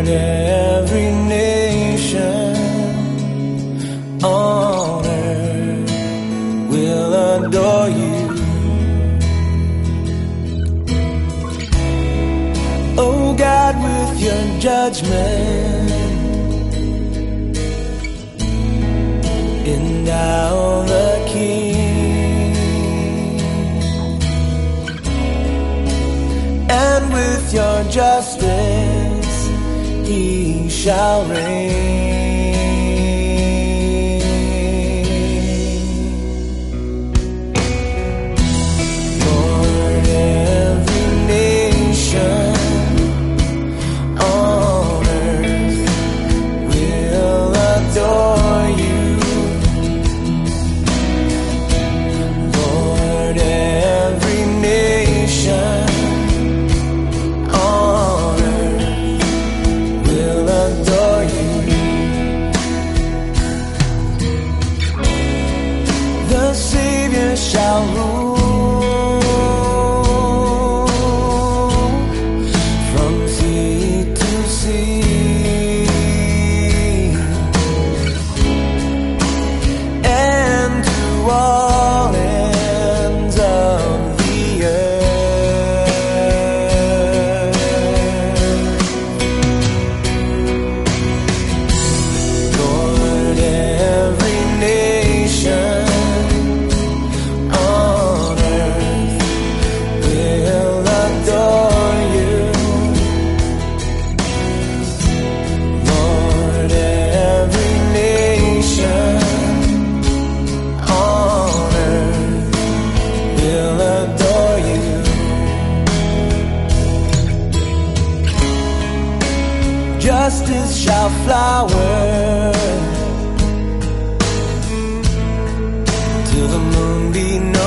every nation on earth will adore you. Oh God, with your judgment, endow the King, and with your justice he shall reign. Lord, every nation on earth will adore you. Lord, every nation on earth will adore you. The Savior shall rule from sea to sea, and to all ends of the earth. Lord, every nation on earth will adore you. Lord, every nation on earth will adore you. Justice shall flower till the moon be